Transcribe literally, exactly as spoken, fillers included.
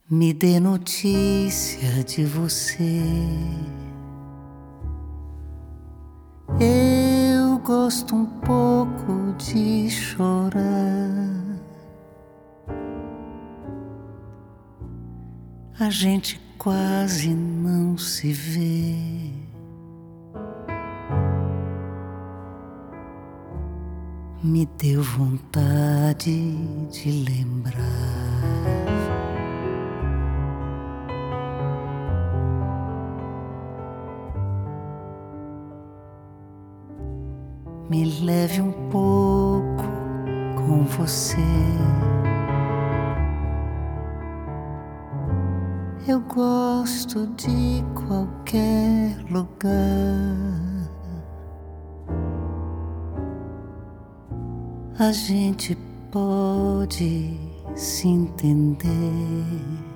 Me dê notícia de você. Eu gosto um pouco de chorar. A gente quase não se vê. Me deu vontade de lembrar. Me leve um pouco com você. Eu gosto de qualquer lugar. A gente pode se entender.